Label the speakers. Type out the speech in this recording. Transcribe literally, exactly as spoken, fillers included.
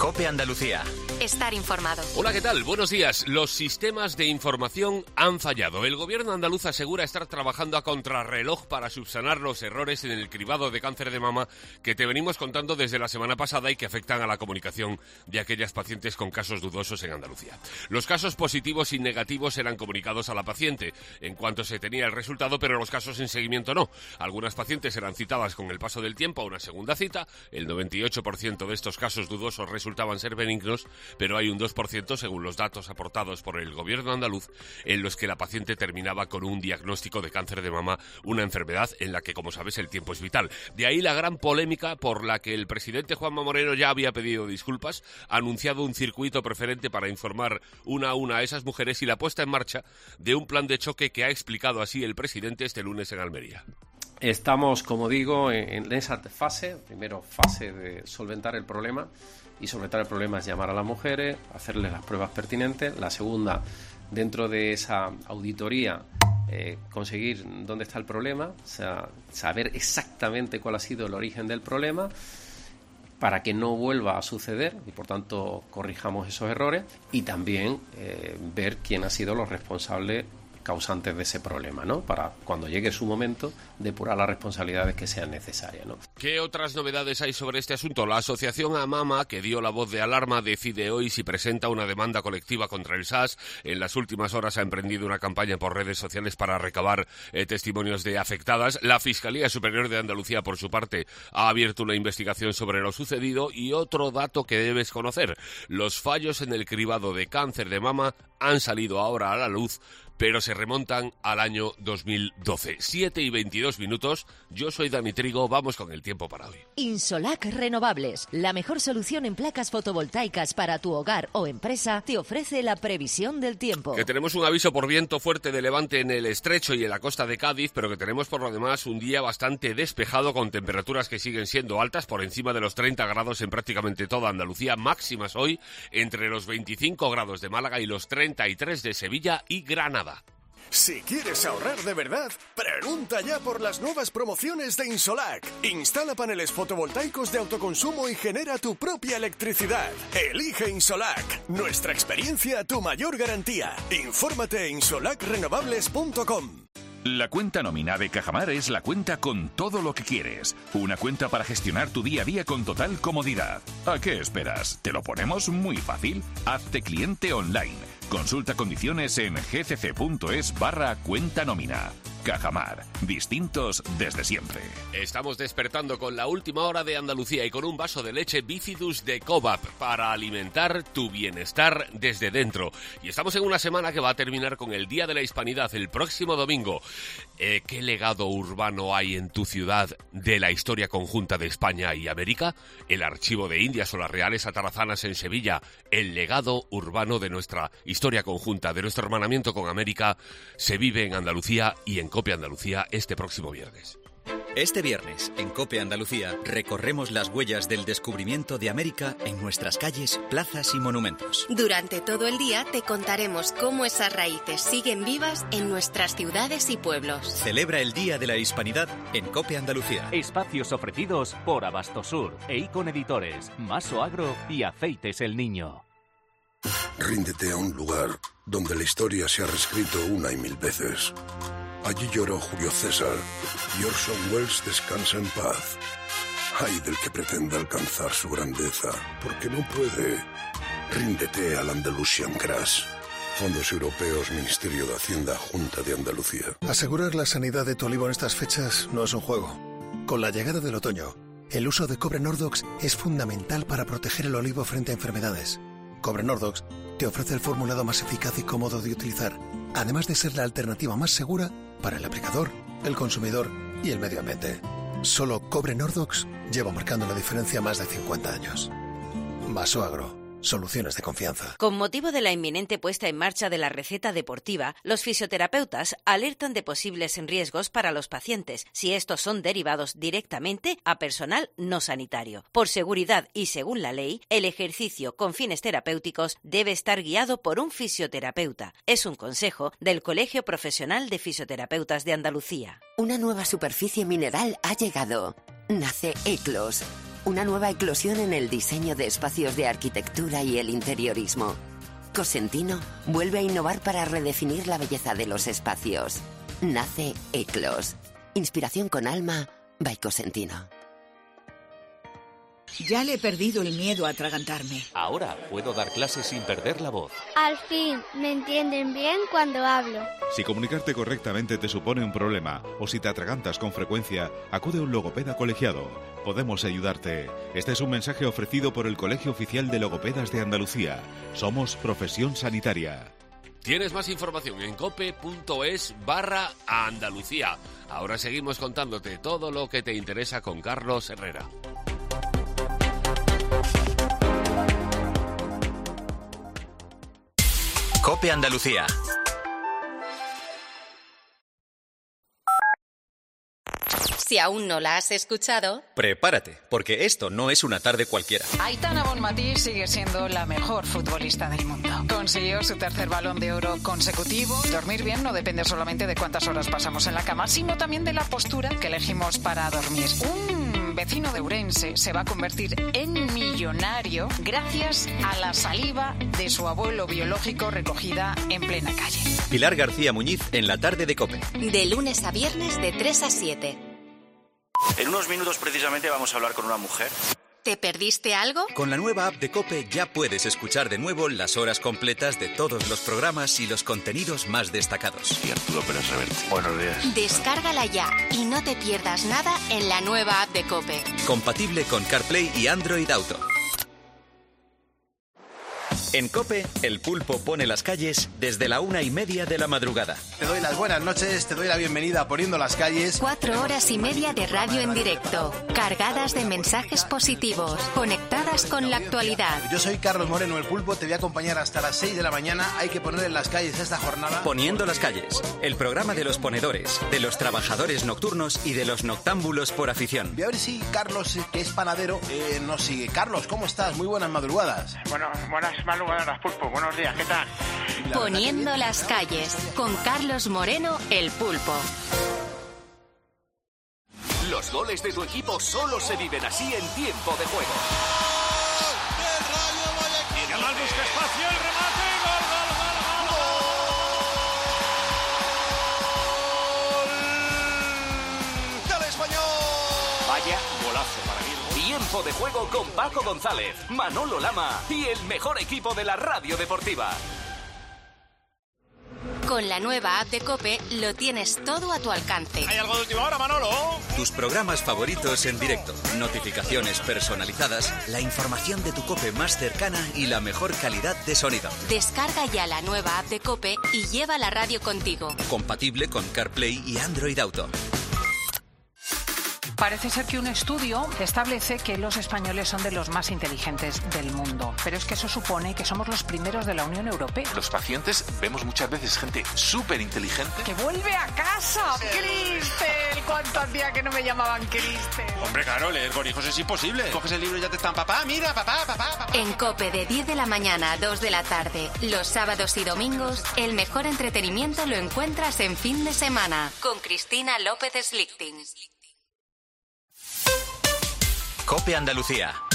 Speaker 1: COPE Andalucía.
Speaker 2: Estar informado.
Speaker 3: Hola, ¿qué tal? Buenos días. Los sistemas de información han fallado. El gobierno andaluz asegura estar trabajando a contrarreloj para subsanar los errores en el cribado de cáncer de mama que te venimos contando desde la semana pasada y que afectan a la comunicación de aquellas pacientes con casos dudosos en Andalucía. Los casos positivos y negativos eran comunicados a la paciente en cuanto se tenía el resultado, pero los casos en seguimiento no. Algunas pacientes eran citadas con el paso del tiempo a una segunda cita. El noventa y ocho por ciento de estos casos dudosos resultaban ser benignos, pero hay un dos por ciento, según los datos aportados por el gobierno andaluz, en los que la paciente terminaba con un diagnóstico de cáncer de mama, una enfermedad en la que, como sabes, el tiempo es vital. De ahí la gran polémica por la que el presidente Juanma Moreno ya había pedido disculpas, ha anunciado un circuito preferente para informar una a una a esas mujeres y la puesta en marcha de un plan de choque que ha explicado así el presidente este lunes en Almería.
Speaker 4: Estamos, como digo, en esa fase, primero fase de solventar el problema, y solventar el problema es llamar a las mujeres, hacerles las pruebas pertinentes. La segunda, dentro de esa auditoría, eh, conseguir dónde está el problema, o sea, saber exactamente cuál ha sido el origen del problema para que no vuelva a suceder y, por tanto, corrijamos esos errores, y también eh, ver quién ha sido los responsables causantes de ese problema, ¿no? Para cuando llegue su momento depurar las responsabilidades que sean necesarias, ¿no?
Speaker 3: ¿Qué otras novedades hay sobre este asunto? La asociación AMAMA, que dio la voz de alarma, decide hoy si presenta una demanda colectiva contra el S A S. En las últimas horas ha emprendido una campaña por redes sociales para recabar eh, testimonios de afectadas. La Fiscalía Superior de Andalucía, por su parte, ha abierto una investigación sobre lo sucedido. Y otro dato que debes conocer: los fallos en el cribado de cáncer de mama han salido ahora a la luz, pero se remontan al año dos mil doce. siete y veintidós minutos. Yo soy Dani Trigo. Vamos con el tiempo para hoy.
Speaker 5: Insolac Renovables, la mejor solución en placas fotovoltaicas para tu hogar o empresa, te ofrece la previsión del tiempo.
Speaker 3: Que tenemos un aviso por viento fuerte de levante en el estrecho y en la costa de Cádiz, pero que tenemos por lo demás un día bastante despejado, con temperaturas que siguen siendo altas, por encima de los treinta grados en prácticamente toda Andalucía. Máximas hoy entre los veinticinco grados de Málaga y los treinta y tres de Sevilla y Granada.
Speaker 6: Si quieres ahorrar de verdad, pregunta ya por las nuevas promociones de Insolac. Instala paneles fotovoltaicos de autoconsumo y genera tu propia electricidad. Elige Insolac. Nuestra experiencia, tu mayor garantía. Infórmate en insolac renovables punto com.
Speaker 7: La cuenta nómina de Cajamar es la cuenta con todo lo que quieres. Una cuenta para gestionar tu día a día con total comodidad. ¿A qué esperas? ¿Te lo ponemos muy fácil? Hazte cliente online. Consulta condiciones en gcc.es barra cuenta nómina. Cajamar, distintos desde siempre.
Speaker 3: Estamos despertando con la última hora de Andalucía y con un vaso de leche Bifidus de Cobap para alimentar tu bienestar desde dentro. Y estamos en una semana que va a terminar con el Día de la Hispanidad, el próximo domingo. Eh, ¿Qué legado urbano hay en tu ciudad de la historia conjunta de España y América? El Archivo de Indias o las Reales Atarazanas en Sevilla. El legado urbano de nuestra historia conjunta, de nuestro hermanamiento con América, se vive en Andalucía y en COPE Andalucía este próximo viernes.
Speaker 1: Este viernes, en COPE Andalucía, recorremos las huellas del descubrimiento de América en nuestras calles, plazas y monumentos.
Speaker 2: Durante todo el día te contaremos cómo esas raíces siguen vivas en nuestras ciudades y pueblos.
Speaker 1: Celebra el Día de la Hispanidad en COPE Andalucía.
Speaker 8: Espacios ofrecidos por Abastosur, Eikon Editores, Maso Agro y Aceites El Niño.
Speaker 9: Ríndete a un lugar donde la historia se ha reescrito una y mil veces. Allí lloró Julio César y Orson Welles descansa en paz. Ay del que pretenda alcanzar su grandeza, porque no puede. Ríndete al Andalusian Crash. Fondos Europeos, Ministerio de Hacienda, Junta de Andalucía.
Speaker 10: Asegurar la sanidad de tu olivo en estas fechas no es un juego. Con la llegada del otoño, el uso de cobre Nordox es fundamental para proteger el olivo frente a enfermedades. Cobre Nordox te ofrece el formulado más eficaz y cómodo de utilizar, además de ser la alternativa más segura para el aplicador, el consumidor y el medio ambiente. Solo Cobre Nordox lleva marcando la diferencia más de cincuenta años. Maso Agro. Soluciones de confianza.
Speaker 5: Con motivo de la inminente puesta en marcha de la receta deportiva, los fisioterapeutas alertan de posibles riesgos para los pacientes si estos son derivados directamente a personal no sanitario. Por seguridad y según la ley, el ejercicio con fines terapéuticos debe estar guiado por un fisioterapeuta. Es un consejo del Colegio Profesional de Fisioterapeutas de Andalucía.
Speaker 11: Una nueva superficie mineral ha llegado. Nace Eclos. Una nueva eclosión en el diseño de espacios de arquitectura y el interiorismo. Cosentino vuelve a innovar para redefinir la belleza de los espacios. Nace Eclos. Inspiración con alma by Cosentino.
Speaker 12: Ya le he perdido el miedo a atragantarme.
Speaker 8: Ahora puedo dar clases sin perder la voz.
Speaker 13: Al fin, me entienden bien cuando hablo.
Speaker 14: Si comunicarte correctamente te supone un problema o si te atragantas con frecuencia, acude a un logopeda colegiado. Podemos ayudarte. Este es un mensaje ofrecido por el Colegio Oficial de Logopedas de Andalucía. Somos profesión sanitaria.
Speaker 3: Tienes más información en cope.es barra Andalucía. Ahora seguimos contándote todo lo que te interesa con Carlos Herrera.
Speaker 1: Cope Andalucía.
Speaker 2: Si aún no la has escuchado,
Speaker 1: Prepárate, porque esto no es una tarde cualquiera.
Speaker 15: Aitana Bonmatí sigue siendo la mejor futbolista del mundo. Consiguió su tercer Balón de Oro consecutivo. Dormir bien no depende solamente de cuántas horas pasamos en la cama, sino también de la postura que elegimos para dormir. Un vecino de Ourense se va a convertir en millonario gracias a la saliva de su abuelo biológico recogida en plena calle.
Speaker 1: Pilar García Muñiz en la tarde de Cope.
Speaker 2: de lunes a viernes de tres a siete.
Speaker 16: En unos minutos precisamente vamos a hablar con una mujer.
Speaker 2: ¿Te perdiste algo?
Speaker 1: Con la nueva app de Cope ya puedes escuchar de nuevo las horas completas de todos los programas y los contenidos más destacados.
Speaker 16: Y Arturo Pérez Reverte. Buenos días.
Speaker 2: Descárgala ya y no te pierdas nada en la nueva app de Cope.
Speaker 1: Compatible con CarPlay y Android Auto. En Cope, el pulpo pone las calles desde la una y media de la madrugada.
Speaker 17: Te doy las buenas noches, te doy la bienvenida a Poniendo las Calles.
Speaker 2: Cuatro horas y media de radio en directo, cargadas de mensajes positivos, conectadas con la actualidad.
Speaker 17: Yo soy Carlos Moreno, el pulpo, te voy a acompañar hasta las seis de la mañana. Hay que poner en las calles esta jornada.
Speaker 1: Poniendo las calles, el programa de los ponedores, de los trabajadores nocturnos y de los noctámbulos por afición.
Speaker 17: Voy a ver si Carlos, que es panadero, eh, nos sigue. Carlos, ¿cómo estás? Muy buenas madrugadas.
Speaker 18: Bueno, buenas madrugadas. Buenas, Pulpo. Buenos días, ¿qué tal?
Speaker 2: Poniendo las calles, con Carlos Moreno, el pulpo.
Speaker 8: Los goles de tu equipo solo se viven así en tiempo de juego.
Speaker 19: Yamal busca espacio, el remate, gol, gol, gol, gol, gol. ¡Del Español!
Speaker 8: Vaya golazo para mí. Tiempo de juego con Paco González, Manolo Lama y el mejor equipo de la radio deportiva.
Speaker 2: Con la nueva app de Cope lo tienes todo a tu alcance.
Speaker 19: ¿Hay algo de última hora, Manolo?
Speaker 1: Tus programas favoritos en directo, notificaciones personalizadas, la información de tu Cope más cercana y la mejor calidad de sonido.
Speaker 2: Descarga ya la nueva app de Cope y lleva la radio contigo.
Speaker 1: Compatible con CarPlay y Android Auto.
Speaker 15: Parece ser que un estudio establece que los españoles son de los más inteligentes del mundo, pero es que eso supone que somos los primeros de la Unión Europea.
Speaker 20: Los pacientes vemos muchas veces gente súper inteligente
Speaker 15: ¡que vuelve a casa! ¡Cristel! ¿Cuánto hacía que no me llamaban Cristel?
Speaker 19: Hombre, claro, leer con hijos es imposible. Coges el libro y ya te están, papá, mira, papá, papá, papá.
Speaker 2: En Cope de diez de la mañana a dos de la tarde, los sábados y domingos, el mejor entretenimiento lo encuentras en Fin de Semana, con Cristina López Slichting.
Speaker 1: Cope Andalucía.